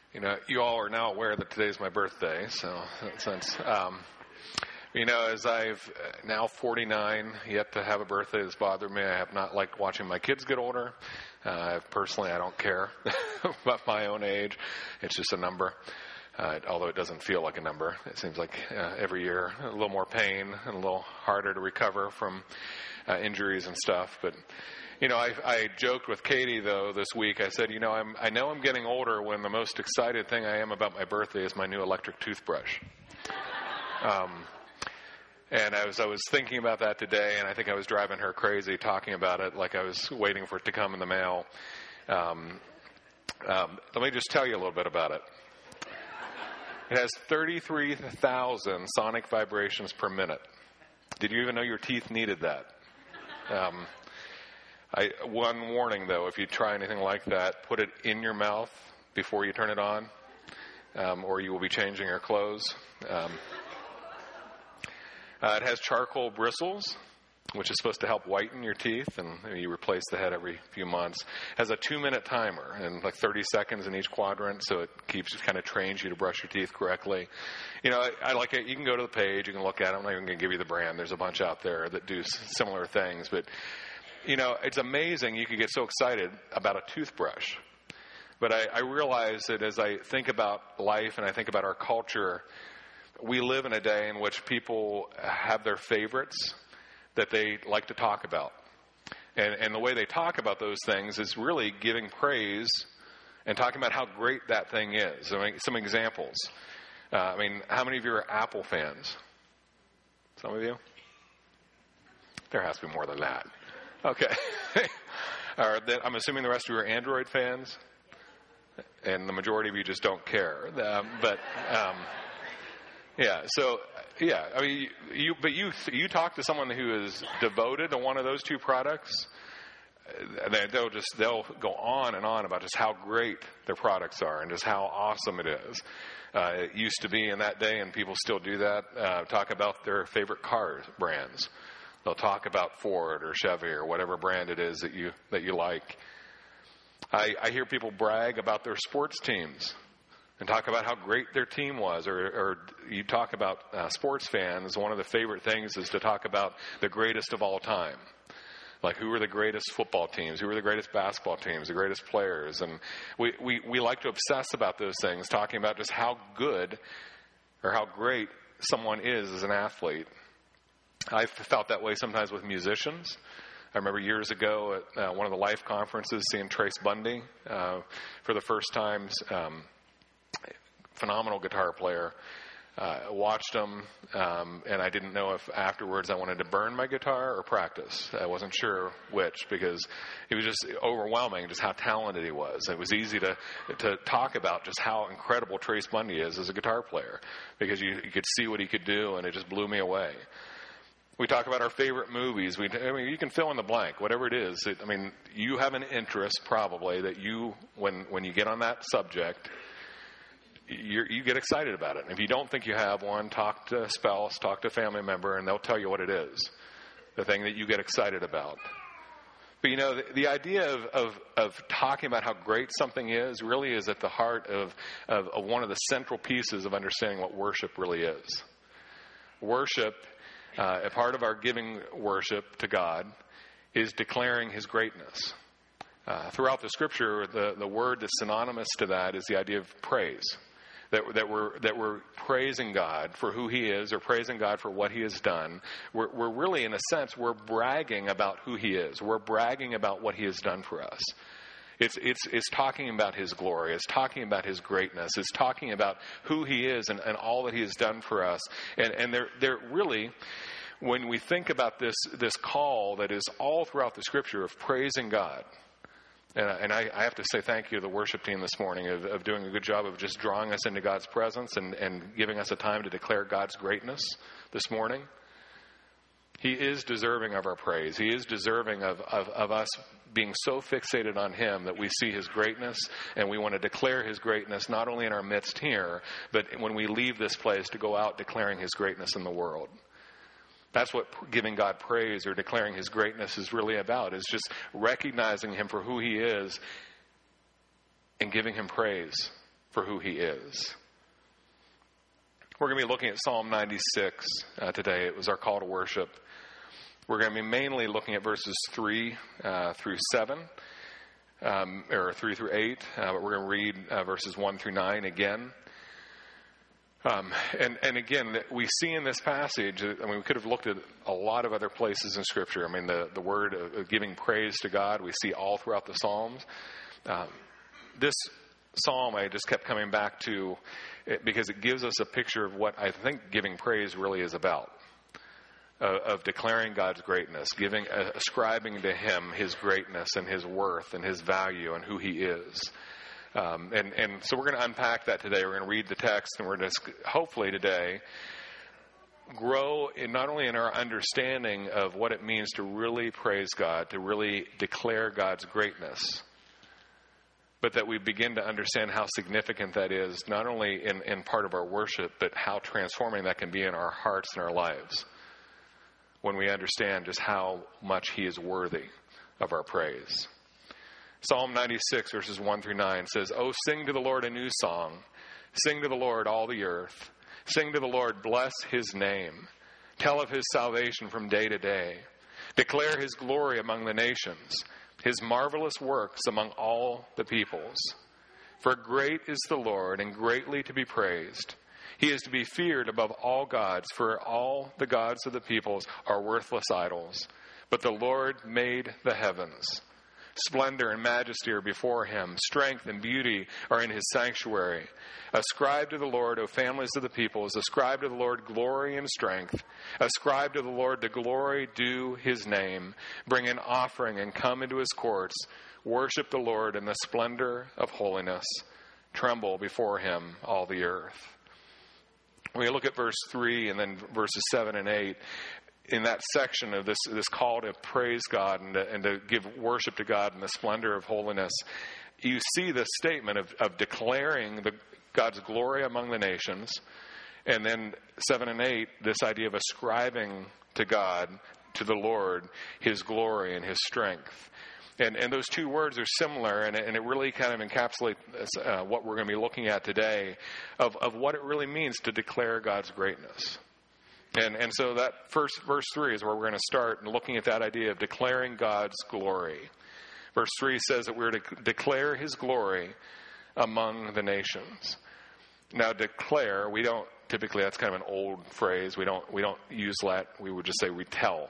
You know, you all are now aware that today's my birthday, so in that sense, you know, as I've now 49, yet to have a birthday that's bothered me. I have not liked watching my kids get older. Personally, I don't care about my own age. It's just a number. Although it doesn't feel like a number. It seems like every year a little more pain and a little harder to recover from injuries and stuff. But, you know, I joked with Katie, though, this week. I said, you know, I know I'm getting older when the most excited thing I am about my birthday is my new electric toothbrush. And I was thinking about that today, and I think I was driving her crazy talking about it like I was waiting for it to come in the mail. Let me just tell you a little bit about it. It has 33,000 sonic vibrations per minute. Did you even know your teeth needed that? One warning, though, if you try anything like that, put it in your mouth before you turn it on, or you will be changing your clothes. It has charcoal bristles, which is supposed to help whiten your teeth, and you replace the head every few months. It has a 2-minute timer and like 30 seconds in each quadrant, so it kind of trains you to brush your teeth correctly. You know, I like it. You can go to the page, you can look at it. I'm not even going to give you the brand. There's a bunch out there that do similar things, but you know, it's amazing. You can get so excited about a toothbrush. But I realize that as I think about life and I think about our culture, we live in a day in which people have their favorites that they like to talk about. And the way they talk about those things is really giving praise and talking about how great that thing is. I mean, some examples. How many of you are Apple fans? Some of you? There has to be more than that. Okay. I'm assuming the rest of you are Android fans, and the majority of you just don't care. Yeah. So, yeah. I mean, you talk to someone who is devoted to one of those two products, they'll go on and on about just how great their products are and just how awesome it is. It used to be in that day, and people still do that. Talk about their favorite car brands. They'll talk about Ford or Chevy or whatever brand it is that you like. I hear people brag about their sports teams and talk about how great their team was. Or you talk about sports fans, one of the favorite things is to talk about the greatest of all time. Like, who are the greatest football teams? Who are the greatest basketball teams? The greatest players? And we like to obsess about those things, talking about just how good or how great someone is as an athlete. I've felt that way sometimes with musicians. I remember years ago at one of the Life conferences seeing Trace Bundy for the first time. Phenomenal guitar player. Watched him, and I didn't know if afterwards I wanted to burn my guitar or practice. I wasn't sure which, because it was just overwhelming just how talented he was. It was easy to talk about just how incredible Trace Bundy is as a guitar player, because you could see what he could do, and it just blew me away. We talk about our favorite movies. You can fill in the blank, whatever it is. You have an interest probably that when you get on that subject, you get excited about it. And if you don't think you have one, talk to a spouse, talk to a family member, and they'll tell you what it is, the thing that you get excited about. But, you know, the idea of talking about how great something is really is at the heart of one of the central pieces of understanding what worship really is. Worship, a part of our giving worship to God, is declaring His greatness. Throughout the Scripture, the word that's synonymous to that is the idea of praise. That we're praising God for who He is, or praising God for what He has done. We're really, in a sense, we're bragging about who He is. We're bragging about what He has done for us. It's talking about His glory. It's talking about His greatness. It's talking about who He is and all that He has done for us. And they're really, when we think about this call that is all throughout the Scripture of praising God. And I have to say thank you to the worship team this morning of doing a good job of just drawing us into God's presence and giving us a time to declare God's greatness this morning. He is deserving of our praise. He is deserving of us being so fixated on Him that we see His greatness, and we want to declare His greatness not only in our midst here, but when we leave this place to go out declaring His greatness in the world. That's what giving God praise or declaring His greatness is really about, is just recognizing Him for who He is and giving Him praise for who he is. We're going to be looking at Psalm 96 today. It was our call to worship. We're going to be mainly looking at verses 3 through 7, or 3 through 8, but we're going to read verses 1 through 9 again. And again, we see in this passage, I mean, we could have looked at a lot of other places in Scripture. I mean, the word of giving praise to God, we see all throughout the Psalms. This psalm I just kept coming back to because it gives us a picture of what I think giving praise really is about. Of declaring God's greatness, ascribing to him his greatness and his worth and his value and who he is. And so we're going to unpack that today. We're going to read the text, and we're going to hopefully today grow not only in our understanding of what it means to really praise God, to really declare God's greatness, but that we begin to understand how significant that is, not only in part of our worship, but how transforming that can be in our hearts and our lives when we understand just how much he is worthy of our praise. Psalm 96, verses 1 through 9 says, "Oh, sing to the Lord a new song. Sing to the Lord, all the earth. Sing to the Lord, bless his name. Tell of his salvation from day to day. Declare his glory among the nations, his marvelous works among all the peoples. For great is the Lord, and greatly to be praised. He is to be feared above all gods, for all the gods of the peoples are worthless idols. But the Lord made the heavens. Splendor and majesty are before him. Strength and beauty are in his sanctuary. Ascribe to the Lord, O families of the peoples. Ascribe to the Lord glory and strength. Ascribe to the Lord the glory due his name. Bring an offering and come into his courts. Worship the Lord in the splendor of holiness. Tremble before him, all the earth." When we look at verse 3 and then verses 7 and 8, in that section of this call to praise God and to give worship to God in the splendor of holiness, you see this statement of declaring God's glory among the nations. And then 7 and 8, this idea of ascribing to God, to the Lord, his glory and his strength. And those two words are similar, and it really kind of encapsulates what we're going to be looking at today of what it really means to declare God's greatness. And so that first verse 3 is where we're going to start, and looking at that idea of declaring God's glory. Verse 3 says that we're to declare his glory among the nations. Now, declare, we don't typically, that's kind of an old phrase. We don't use that. We would just say we tell.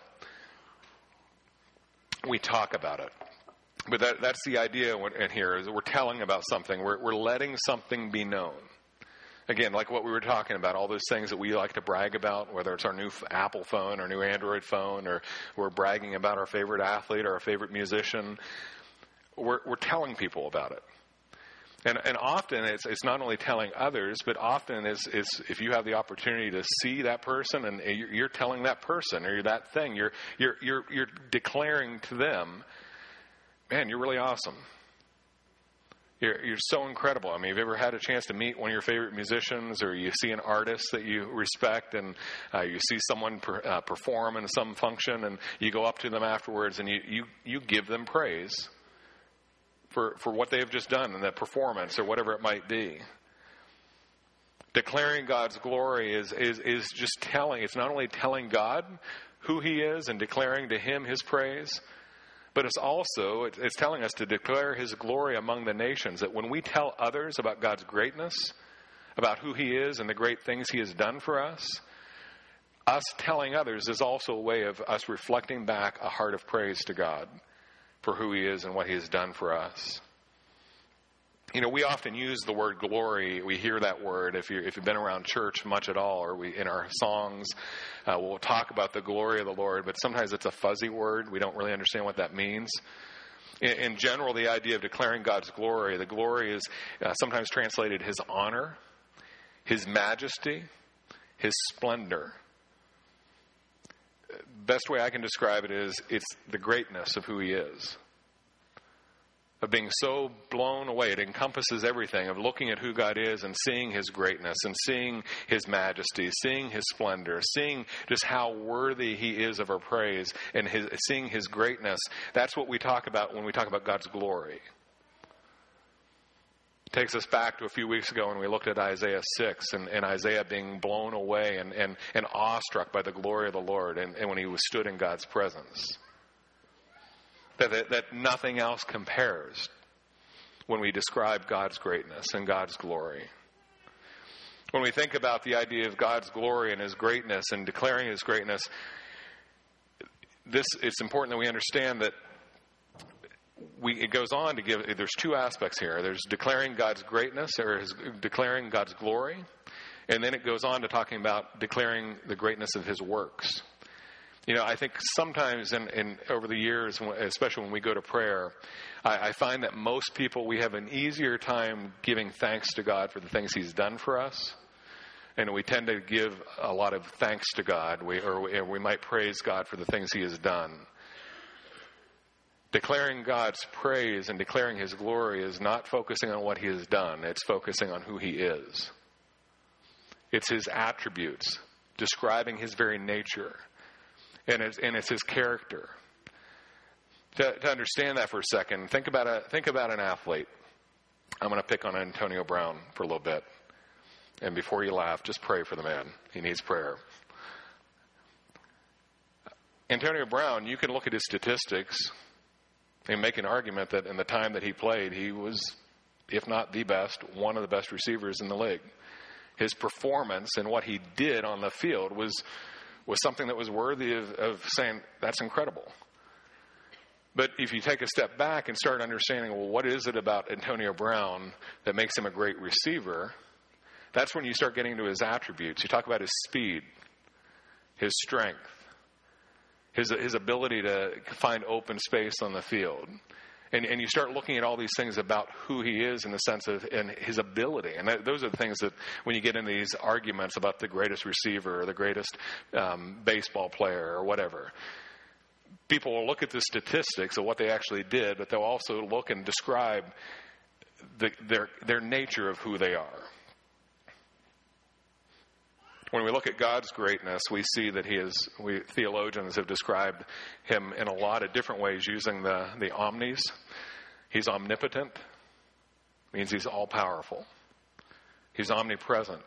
We talk about it. But that's the idea in here, is that we're telling about something. We're letting something be known. Again, like what we were talking about, all those things that we like to brag about, whether it's our new Apple phone or new Android phone, or we're bragging about our favorite athlete or our favorite musician, we're telling people about it. And often it's not only telling others, but often it's if you have the opportunity to see that person and you're telling that person or that thing, you're declaring to them, man, you're really awesome. You're so incredible. I mean, have you ever had a chance to meet one of your favorite musicians, or you see an artist that you respect, and you see someone perform in some function, and you go up to them afterwards and you give them praise for what they have just done in that performance or whatever it might be. Declaring God's glory is just telling. It's not only telling God who he is and declaring to him his praise, but it's telling us to declare his glory among the nations, that when we tell others about God's greatness, about who he is and the great things he has done for us telling others is also a way of us reflecting back a heart of praise to God for who he is and what he has done for us. You know, we often use the word glory. We hear that word if you've been around church much at all, or in our songs, we'll talk about the glory of the Lord, but sometimes it's a fuzzy word. We don't really understand what that means. In general, the idea of declaring God's glory, the glory is sometimes translated his honor, his majesty, his splendor. Best way I can describe it is it's the greatness of who he is. Of being so blown away. It encompasses everything, of looking at who God is and seeing his greatness and seeing his majesty, seeing his splendor, seeing just how worthy he is of our praise, and seeing his greatness. That's what we talk about when we talk about God's glory. Takes us back to a few weeks ago when we looked at Isaiah 6 and Isaiah being blown away and awestruck by the glory of the Lord and when he was stood in God's presence. That nothing else compares when we describe God's greatness and God's glory. When we think about the idea of God's glory and his greatness and declaring his greatness, it's important that we understand that it goes on to give, there's two aspects here. There's declaring God's greatness, or declaring God's glory, and then it goes on to talking about declaring the greatness of his works. I think sometimes over the years, especially when we go to prayer, I find that most people, we have an easier time giving thanks to God for the things he's done for us. And we tend to give a lot of thanks to God, we might praise God for the things he has done. Declaring God's praise and declaring his glory is not focusing on what he has done. It's focusing on who he is. It's his attributes, describing his very nature. And it's his character. To understand that for a second, think about an athlete. I'm going to pick on Antonio Brown for a little bit. And before you laugh, just pray for the man. He needs prayer. Antonio Brown, you can look at his statistics and make an argument that in the time that he played, he was, if not the best, one of the best receivers in the league. His performance and what he did on the field was something that was worthy of saying, that's incredible. But if you take a step back and start understanding, well, what is it about Antonio Brown that makes him a great receiver? That's when you start getting into his attributes. You talk about his speed, his strength, his ability to find open space on the field. And you start looking at all these things about who he is in the sense of and his ability. And those are the things that when you get into these arguments about the greatest receiver or the greatest baseball player or whatever, people will look at the statistics of what they actually did, but they'll also look and describe their nature of who they are. When we look at God's greatness, we see that theologians have described him in a lot of different ways using the omnis. He's omnipotent, means he's all-powerful. He's omnipresent.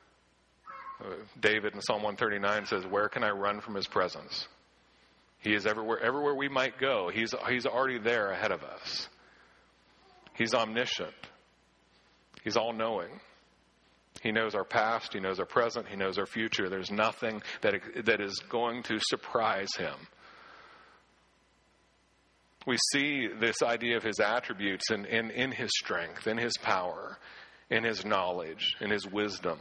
David in Psalm 139 says, where can I run from his presence? He is everywhere. Everywhere we might go, he's already there ahead of us. He's omniscient. He's all-knowing. He knows our past, he knows our present, he knows our future. There's nothing that is going to surprise him. We see this idea of his attributes in his strength, in his power, in his knowledge, in his wisdom.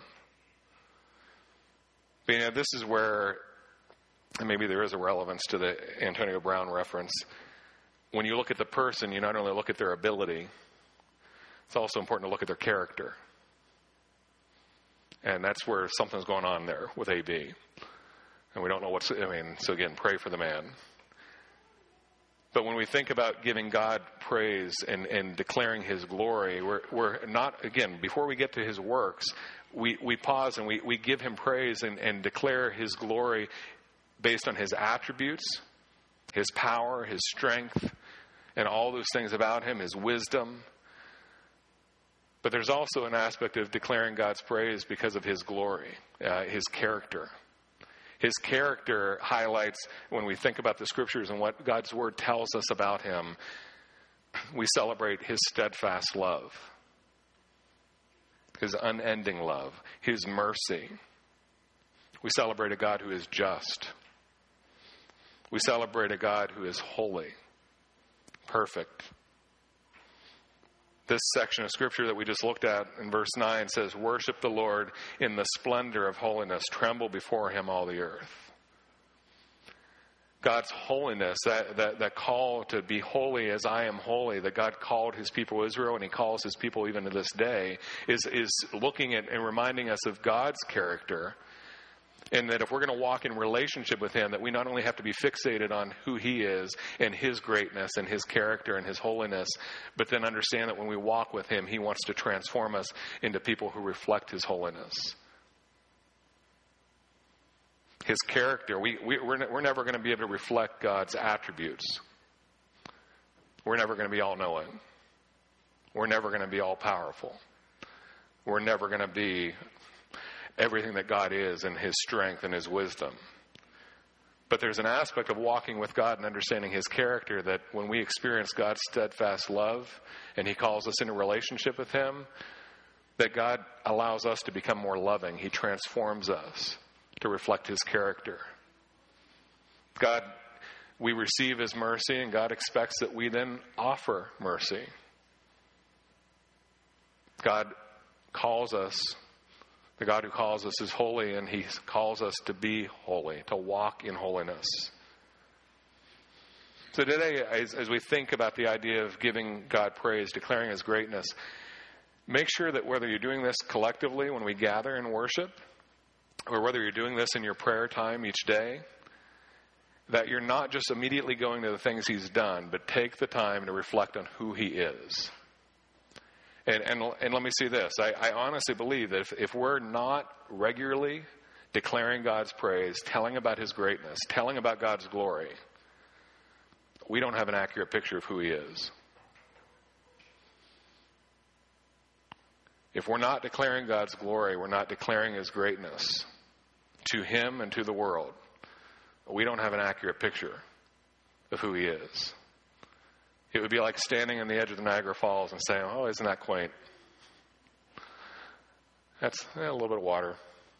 But, this is where, and maybe there is a relevance to the Antonio Brown reference. When you look at the person, you not only look at their ability, it's also important to look at their character. And that's where something's going on there with AB. And we don't know so again, pray for the man. But when we think about giving God praise and declaring his glory, we're not, again, before we get to his works, we pause and we give him praise and declare his glory based on his attributes, his power, his strength, and all those things about him, his wisdom. But there's also an aspect of declaring God's praise because of his glory, his character. His character highlights, when we think about the scriptures and what God's word tells us about him, we celebrate his steadfast love, his unending love, his mercy. We celebrate a God who is just. We celebrate a God who is holy, perfect. This section of scripture that we just looked at in verse 9 says, worship the Lord in the splendor of holiness. Tremble before him, all the earth. God's holiness, that call to be holy as I am holy, that God called his people Israel, and he calls his people even to this day, is looking at and reminding us of God's character. And that if we're going to walk in relationship with him, that we not only have to be fixated on who he is and his greatness and his character and his holiness, but then understand that when we walk with him, he wants to transform us into people who reflect his holiness. His character, we're never going to be able to reflect God's attributes. We're never going to be all-knowing. We're never going to be all powerful. We're never going to be everything that God is in his strength and his wisdom. But there's an aspect of walking with God and understanding his character that when we experience God's steadfast love and he calls us into relationship with him, that God allows us to become more loving. He transforms us to reflect his character. God, we receive his mercy, and God expects that we then offer mercy. God calls us, the God who calls us is holy, and he calls us to be holy, to walk in holiness. So today, as we think about the idea of giving God praise, declaring his greatness, make sure that whether you're doing this collectively when we gather and worship, or whether you're doing this in your prayer time each day, that you're not just immediately going to the things he's done, but take the time to reflect on who he is. And let me say this. I honestly believe that if we're not regularly declaring God's praise, telling about his greatness, telling about God's glory, we don't have an accurate picture of who he is. If we're not declaring God's glory, we're not declaring his greatness to him and to the world, we don't have an accurate picture of who he is. It would be like standing on the edge of the Niagara Falls and saying, oh, isn't that quaint? That's a little bit of water.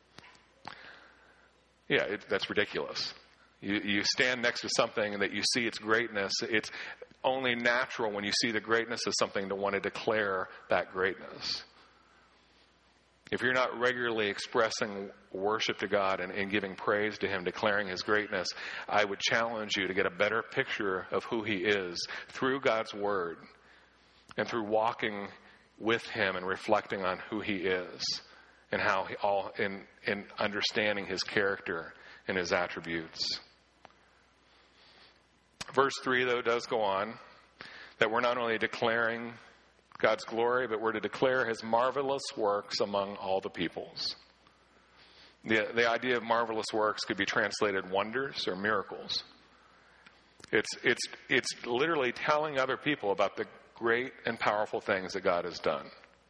Yeah, that's ridiculous. You stand next to something and that you see its greatness. It's only natural when you see the greatness of something to want to declare that greatness. If you're not regularly expressing worship to God and giving praise to him, declaring his greatness, I would challenge you to get a better picture of who he is through God's word and through walking with him and reflecting on who he is and how in understanding his character and his attributes. Verse 3, though, does go on that we're not only declaring God's glory, but we're to declare his marvelous works among all the peoples. The idea of marvelous works could be translated wonders or miracles. It's literally telling other people about the great and powerful things that God has done.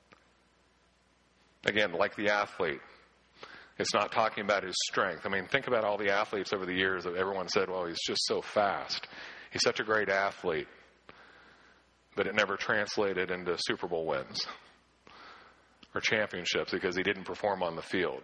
Again, like the athlete, it's not talking about his strength. I mean, think about all the athletes over the years that everyone said, well, he's just so fast. He's such a great athlete. But it never translated into Super Bowl wins or championships because he didn't perform on the field.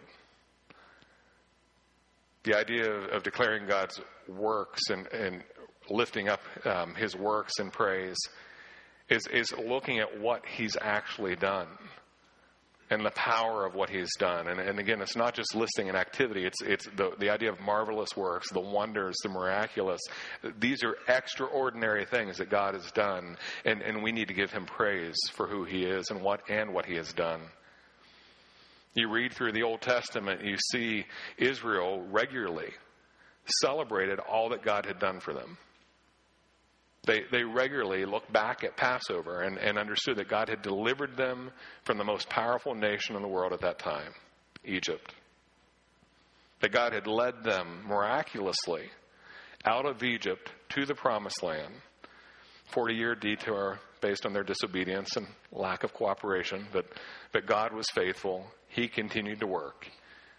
The idea of declaring God's works and lifting up his works in praise is looking at what he's actually done and the power of what he's done. And again, it's not just listing an activity. It's the idea of marvelous works, the wonders, the miraculous. These are extraordinary things that God has done, and we need to give him praise for who he is and what he has done. You read through the Old Testament, you see Israel regularly celebrated all that God had done for them. They regularly looked back at Passover and understood that God had delivered them from the most powerful nation in the world at that time, Egypt. That God had led them miraculously out of Egypt to the Promised Land, 40-year detour based on their disobedience and lack of cooperation, but God was faithful. He continued to work.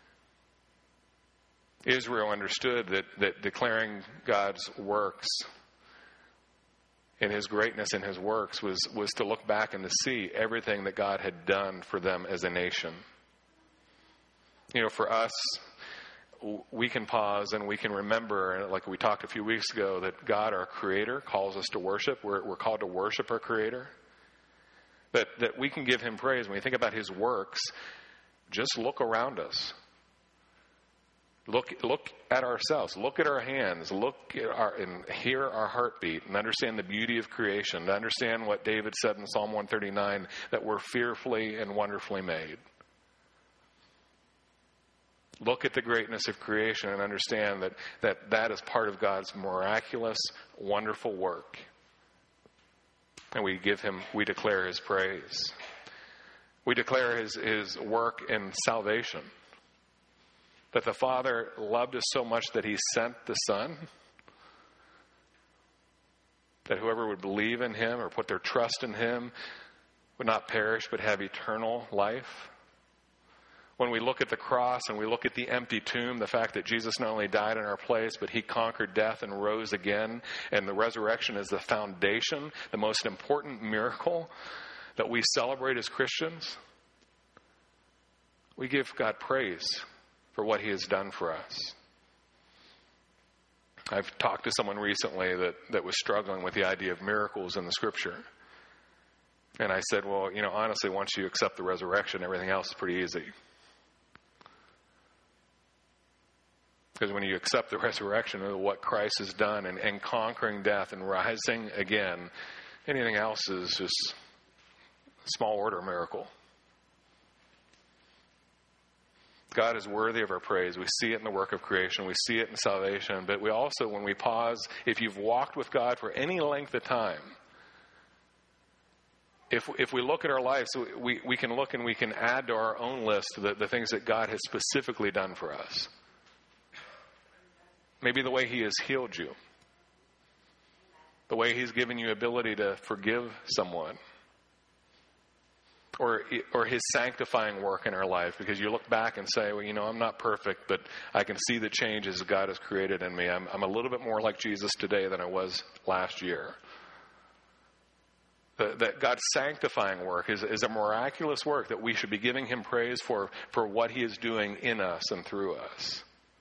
Israel understood that declaring God's works and his greatness in his works was to look back and to see everything that God had done for them as a nation. You know, for us, we can pause and we can remember, like we talked a few weeks ago, that God, our Creator, calls us to worship. We're called to worship our Creator. That we can give him praise. When we think about his works, just look around us. Look at ourselves. Look at our hands. Look at and hear our heartbeat and understand the beauty of creation. To understand what David said in Psalm 139, that we're fearfully and wonderfully made. Look at the greatness of creation and understand that is part of God's miraculous, wonderful work. And we declare his praise. We declare his work in salvation. That the Father loved us so much that he sent the Son. That whoever would believe in him or put their trust in him would not perish but have eternal life. When we look at the cross and we look at the empty tomb, the fact that Jesus not only died in our place, but he conquered death and rose again, and the resurrection is the foundation, the most important miracle that we celebrate as Christians, we give God praise for what he has done for us. I've talked to someone recently that was struggling with the idea of miracles in the Scripture. And I said, well, honestly, once you accept the resurrection, everything else is pretty easy. Because when you accept the resurrection of what Christ has done and conquering death and rising again, anything else is just a small order miracle. God is worthy of our praise. We see it in the work of creation. We see it in salvation. But we also, when we pause, if you've walked with God for any length of time, if we look at our lives, we can look and we can add to our own list the things that God has specifically done for us. Maybe the way he has healed you. The way he's given you ability to forgive someone. Or his sanctifying work in our life. Because you look back and say, well, I'm not perfect, but I can see the changes God has created in me. I'm a little bit more like Jesus today than I was last year. That God's sanctifying work is a miraculous work that we should be giving him praise for what he is doing in us and through us.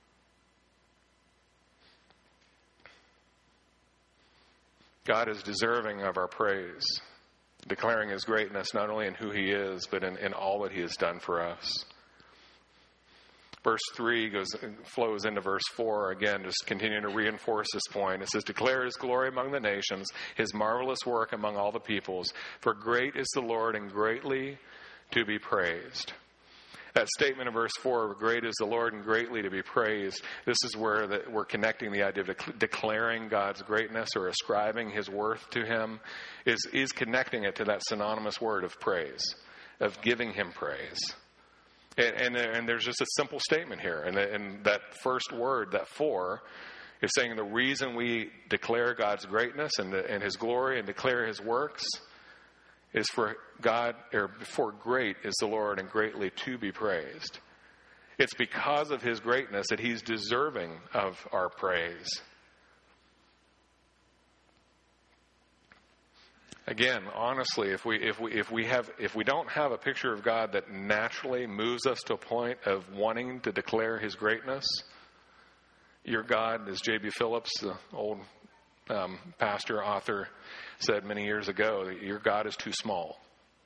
God is deserving of our praise, declaring his greatness not only in who he is, but in all that he has done for us. Verse 3 flows into verse 4, again, just continuing to reinforce this point. It says, declare his glory among the nations, his marvelous work among all the peoples, for great is the Lord and greatly to be praised. That statement in verse 4, great is the Lord and greatly to be praised, this is where we're connecting the idea of declaring God's greatness or ascribing his worth to him, is connecting it to that synonymous word of praise, of giving him praise. And there's just a simple statement here. And that first word, that for, is saying the reason we declare God's greatness and his glory and declare his works is for great is the Lord and greatly to be praised. It's because of his greatness that he's deserving of our praise. Again, honestly, if we don't have a picture of God that naturally moves us to a point of wanting to declare his greatness, your God, as J.B. Phillips, the old pastor, author, said many years ago, that your God is too small.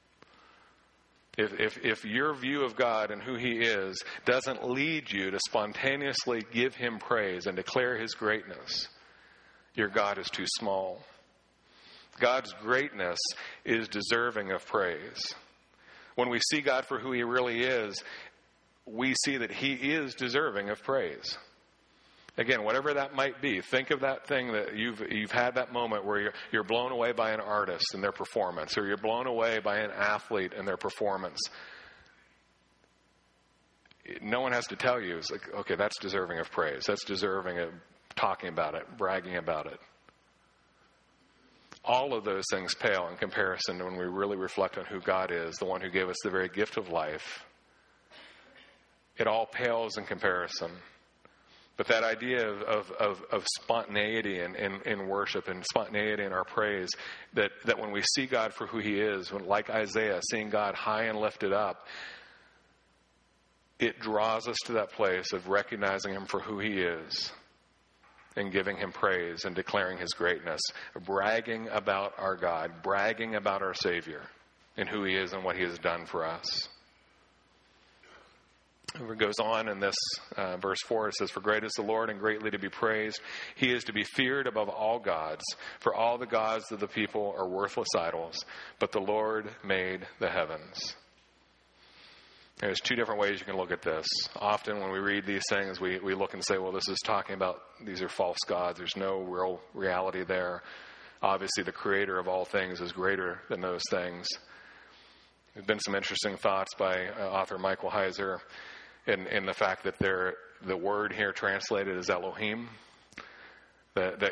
If your view of God and who he is doesn't lead you to spontaneously give him praise and declare his greatness, your God is too small. God's greatness is deserving of praise. When we see God for who he really is, we see that he is deserving of praise. Again, whatever that might be, think of that thing that you've had that moment where you're blown away by an artist and their performance, or you're blown away by an athlete and their performance. No one has to tell you. It's like, okay, that's deserving of praise. That's deserving of talking about it, bragging about it. All of those things pale in comparison to when we really reflect on who God is, the one who gave us the very gift of life. It all pales in comparison. But that idea of spontaneity in worship and spontaneity in our praise, that when we see God for who he is, when, like Isaiah, seeing God high and lifted up, it draws us to that place of recognizing him for who he is and giving him praise and declaring his greatness, bragging about our God, bragging about our Savior and who he is and what he has done for us. It goes on in this verse 4, it says, for great is the Lord and greatly to be praised. He is to be feared above all gods, for all the gods of the people are worthless idols, but the Lord made the heavens. There's two different ways you can look at this. Often when we read these things, we look and say, well, this is talking about these are false gods. There's no real reality there. Obviously, the creator of all things is greater than those things. There's been some interesting thoughts by author Michael Heiser in the fact that the word here translated is Elohim,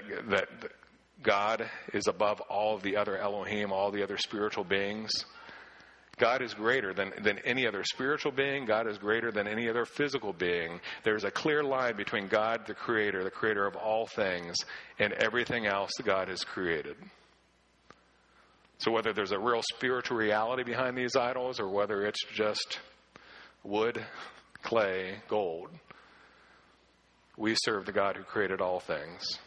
that God is above all of the other Elohim, all the other spiritual beings. God is greater than any other spiritual being. God is greater than any other physical being. There's a clear line between God, the creator of all things, and everything else that God has created. So whether there's a real spiritual reality behind these idols or whether it's just wood, clay, gold, we serve the God who created all things.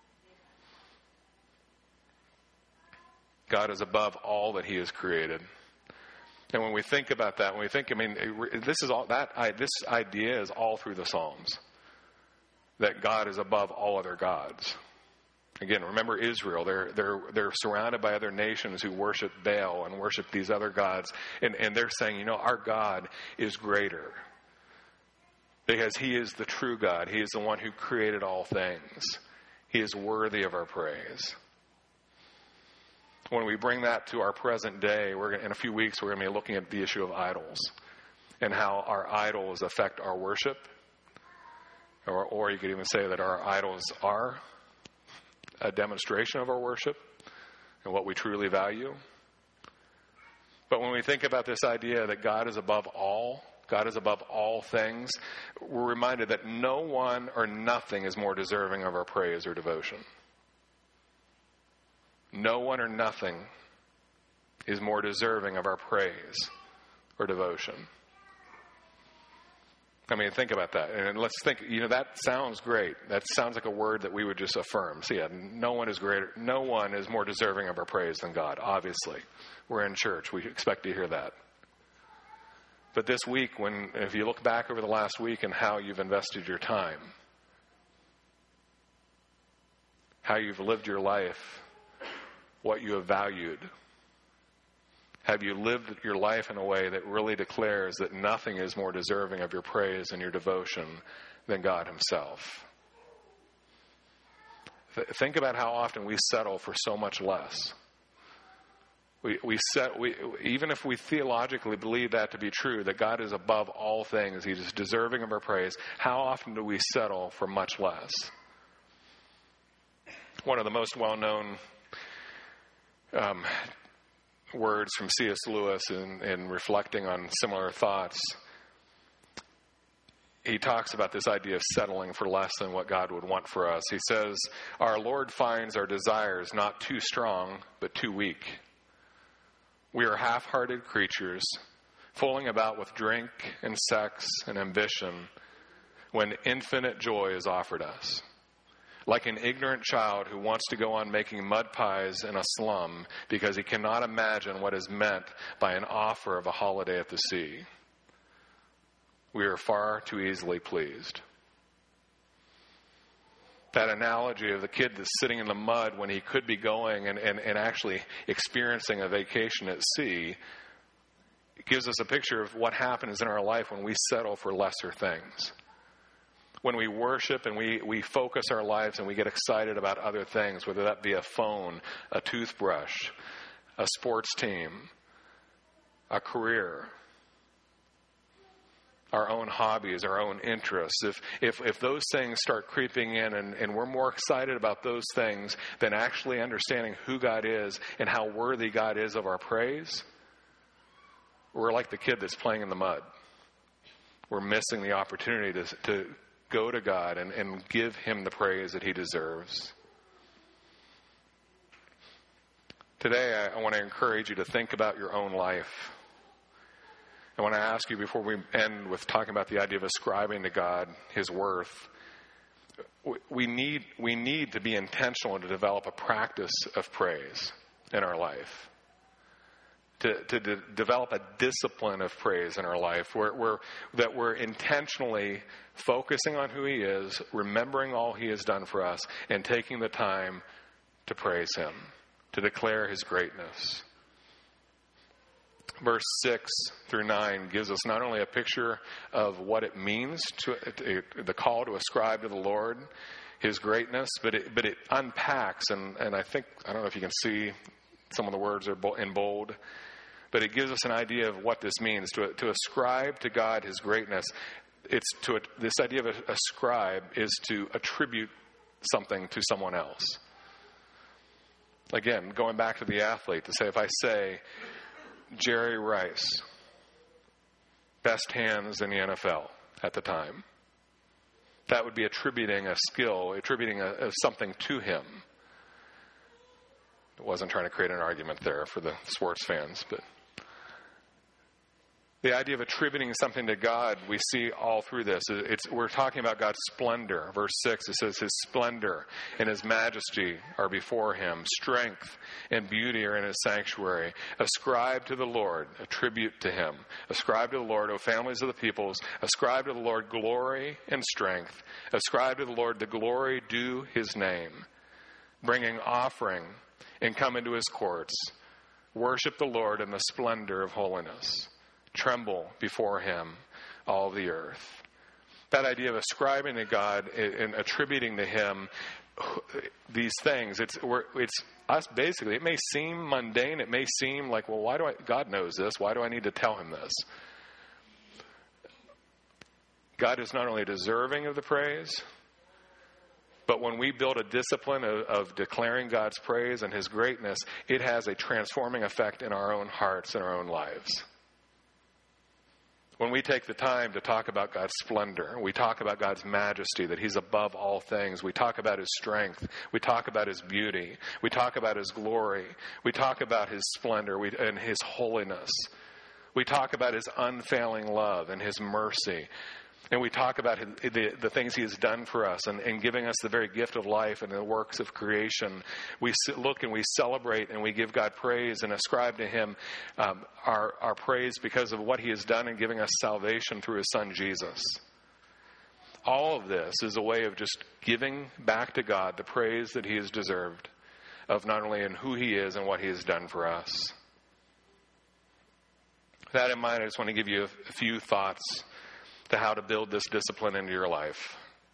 God is above all that he has created. And when we think about that, this idea is all through the Psalms, that God is above all other gods. Again, remember Israel. They're surrounded by other nations who worship Baal and worship these other gods, and they're saying, our God is greater because he is the true God. He is the one who created all things. He is worthy of our praise. When we bring that to our present day, in a few weeks we're going to be looking at the issue of idols and how our idols affect our worship. Or you could even say that our idols are a demonstration of our worship and what we truly value. But when we think about this idea that God is above all things, we're reminded that no one or nothing is more deserving of our praise or devotion. No one or nothing is more deserving of our praise or devotion. Think about that. And let's think, that sounds great. That sounds like a word that we would just affirm. So no one is greater. No one is more deserving of our praise than God, obviously. We're in church. We expect to hear that. But this week, if you look back over the last week and how you've invested your time, how you've lived your life, what you have valued, have you lived your life in a way that really declares that nothing is more deserving of your praise and your devotion than God himself? Think about how often we settle for so much less. Even if we theologically believe that to be true, that God is above all things, he is deserving of our praise, how often do we settle for much less? One of the most well-known words from C.S. Lewis in reflecting on similar thoughts, he talks about this idea of settling for less than what God would want for us. He says, our Lord finds our desires not too strong, but too weak. We are half-hearted creatures, fooling about with drink and sex and ambition when infinite joy is offered us. Like an ignorant child who wants to go on making mud pies in a slum because he cannot imagine what is meant by an offer of a holiday at the sea. We are far too easily pleased. That analogy of the kid that's sitting in the mud when he could be going and actually experiencing a vacation at sea gives us a picture of what happens in our life when we settle for lesser things. When we worship and we focus our lives and we get excited about other things, whether that be a phone, a toothbrush, a sports team, a career, our own hobbies, our own interests, if those things start creeping in and we're more excited about those things than actually understanding who God is and how worthy God is of our praise, we're like the kid that's playing in the mud. We're missing the opportunity to go to God and give him the praise that he deserves. Today, I want to encourage you to think about your own life. I want to ask you, before we end with talking about the idea of ascribing to God his worth, we need to be intentional and to develop a practice of praise in our life. To develop a discipline of praise in our life that we're intentionally focusing on who he is, remembering all he has done for us, and taking the time to praise him, to declare his greatness. Verse 6 through 9 gives us not only a picture of what it means the call to ascribe to the Lord his greatness, but it unpacks, and I don't know if you can see, some of the words are in bold, but it gives us an idea of what this means. To ascribe to God his greatness, this idea of ascribe is to attribute something to someone else. Again, going back to the athlete, to say, if I say, Jerry Rice, best hands in the NFL at the time. That would be attributing a skill, attributing something to him. I wasn't trying to create an argument there for the sports fans, but the idea of attributing something to God, we see all through this. We're talking about God's splendor. Verse 6, it says, His splendor and His majesty are before Him. Strength and beauty are in His sanctuary. Ascribe to the Lord, attribute to Him. Ascribe to the Lord, O families of the peoples. Ascribe to the Lord glory and strength. Ascribe to the Lord the glory due His name. Bringing offering and come into His courts. Worship the Lord in the splendor of holiness. Tremble before Him, all the earth. That idea of ascribing to God and attributing to Him these things, it's us basically. It may seem mundane. It may seem like, well, God knows this. Why do I need to tell Him this? God is not only deserving of the praise, but when we build a discipline of declaring God's praise and His greatness, it has a transforming effect in our own hearts and our own lives. When we take the time to talk about God's splendor, we talk about God's majesty, that He's above all things. We talk about His strength. We talk about His beauty. We talk about His glory. We talk about His splendor and His holiness. We talk about His unfailing love and His mercy. And we talk about the things He has done for us and giving us the very gift of life and the works of creation. We look and we celebrate and we give God praise and ascribe to Him our praise because of what He has done in giving us salvation through His Son Jesus. All of this is a way of just giving back to God the praise that He has deserved of not only in who He is and what He has done for us. With that in mind, I just want to give you a few thoughts to how to build this discipline into your life.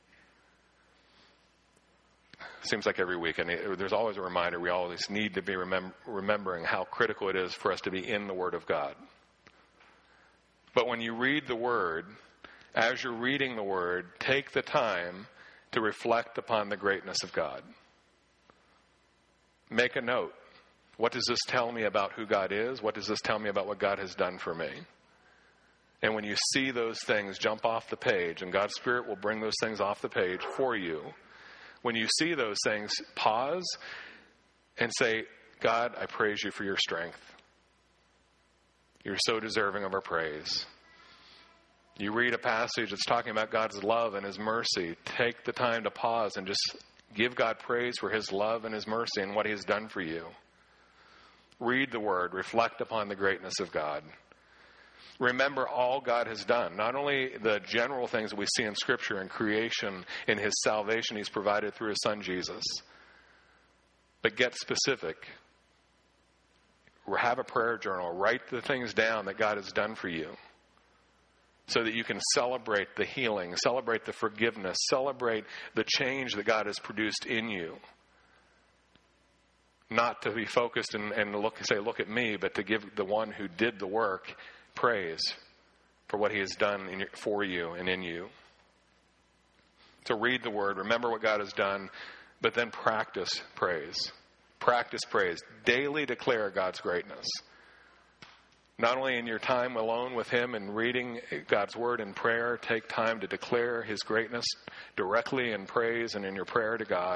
Seems like every week, and there's always a reminder, we always need to be remembering how critical it is for us to be in the Word of God. But when you read the Word, as you're reading the Word, take the time to reflect upon the greatness of God. Make a note. What does this tell me about who God is? What does this tell me about what God has done for me? And when you see those things jump off the page, and God's Spirit will bring those things off the page for you, when you see those things, pause and say, God, I praise You for Your strength. You're so deserving of our praise. You read a passage that's talking about God's love and His mercy. Take the time to pause and just give God praise for His love and His mercy and what He has done for you. Read the Word. Reflect upon the greatness of God. Remember all God has done, not only the general things that we see in Scripture and creation, in His salvation He's provided through His Son Jesus, but get specific. Have a prayer journal. Write the things down that God has done for you so that you can celebrate the healing, celebrate the forgiveness, celebrate the change that God has produced in you. Not to be focused and say, look at me, but to give the one who did the work praise for what He has done for you and in you. So read the Word, remember what God has done, but then practice praise. Practice praise. Daily declare God's greatness. Not only in your time alone with Him and reading God's Word in prayer, take time to declare His greatness directly in praise and in your prayer to God.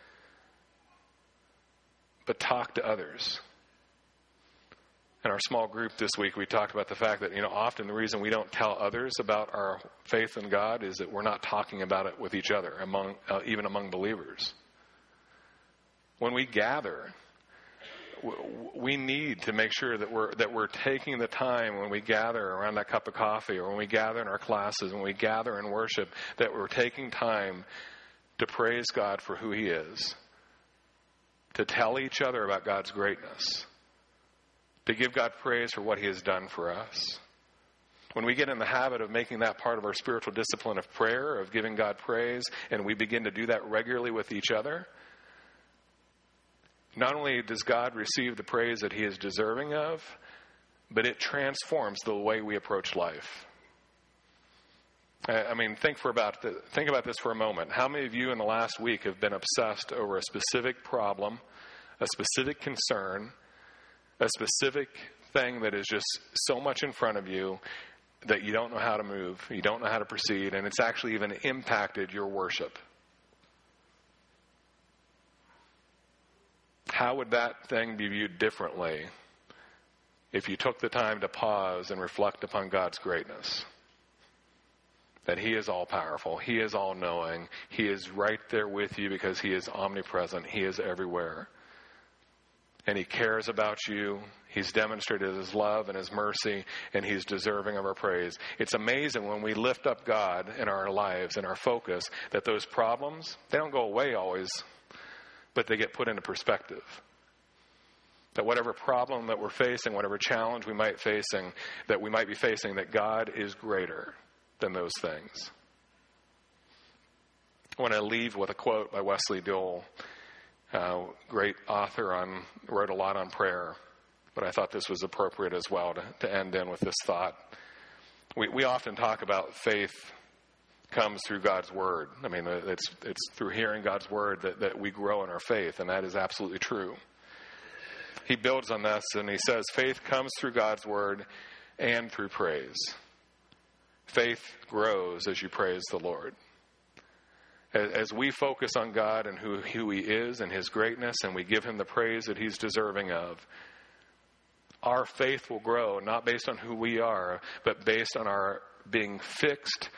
But talk to others. In our small group this week, we talked about the fact that, often the reason we don't tell others about our faith in God is that we're not talking about it with each other, even among believers. When we gather, we need to make sure that we're taking the time when we gather around that cup of coffee, or when we gather in our classes, when we gather in worship, that we're taking time to praise God for who He is, to tell each other about God's greatness, to give God praise for what He has done for us. When we get in the habit of making that part of our spiritual discipline of prayer, of giving God praise, and we begin to do that regularly with each other, not only does God receive the praise that He is deserving of, but it transforms the way we approach life. Think about this for a moment. How many of you in the last week have been obsessed over a specific problem, a specific concern, a specific thing that is just so much in front of you that you don't know how to move, you don't know how to proceed, and it's actually even impacted your worship. How would that thing be viewed differently if you took the time to pause and reflect upon God's greatness? That He is all-powerful, He is all-knowing, He is right there with you because He is omnipresent, He is everywhere. And He cares about you. He's demonstrated His love and His mercy, and He's deserving of our praise. It's amazing when we lift up God in our lives and our focus that those problems, they don't go away always, but they get put into perspective. That whatever problem that we're facing, whatever challenge we might be facing, that God is greater than those things. I want to leave with a quote by Wesley Dole, great author, wrote a lot on prayer, but I thought this was appropriate as well to end in with this thought. We often talk about faith comes through God's Word. I mean, it's through hearing God's Word that we grow in our faith, and that is absolutely true. He builds on this, and he says, faith comes through God's Word and through praise. Faith grows as you praise the Lord. As we focus on God and who He is and His greatness, and we give Him the praise that He's deserving of, our faith will grow, not based on who we are, but based on our being fixed,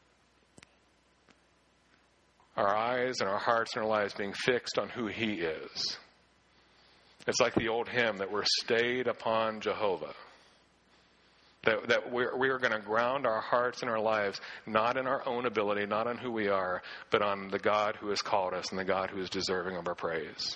our eyes and our hearts and our lives being fixed on who He is. It's like the old hymn that we're stayed upon Jehovah. That we are going to ground our hearts and our lives not in our own ability, not on who we are, but on the God who has called us and the God who is deserving of our praise.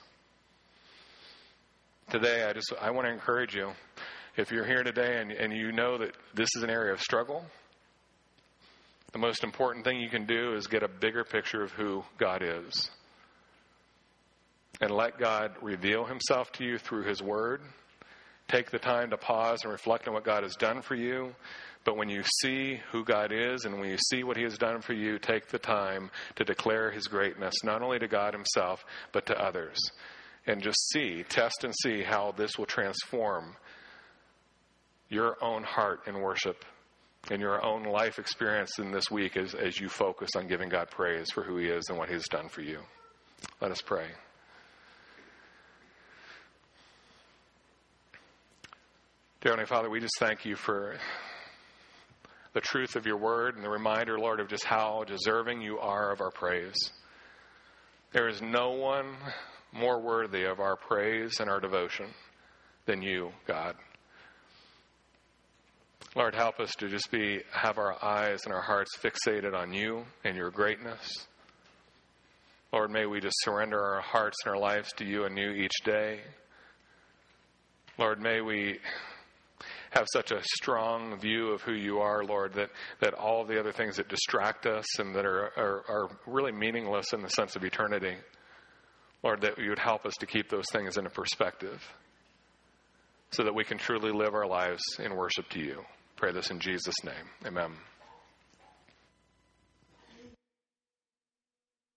Today, I want to encourage you, if you're here today and you know that this is an area of struggle, the most important thing you can do is get a bigger picture of who God is. And let God reveal Himself to you through His Word. Take the time to pause and reflect on what God has done for you. But when you see who God is and when you see what He has done for you, take the time to declare His greatness, not only to God Himself, but to others. And just test and see how this will transform your own heart in worship and your own life experience in this week as you focus on giving God praise for who He is and what He has done for you. Let us pray. Dear Heavenly Father, we just thank You for the truth of Your Word and the reminder, Lord, of just how deserving You are of our praise. There is no one more worthy of our praise and our devotion than You, God. Lord, help us to just have our eyes and our hearts fixated on You and Your greatness. Lord, may we just surrender our hearts and our lives to You anew each day. Lord, may we have such a strong view of who You are, Lord, that all the other things that distract us and that are really meaningless in the sense of eternity, Lord, that You would help us to keep those things in a perspective so that we can truly live our lives in worship to You. Pray this in Jesus' name. Amen.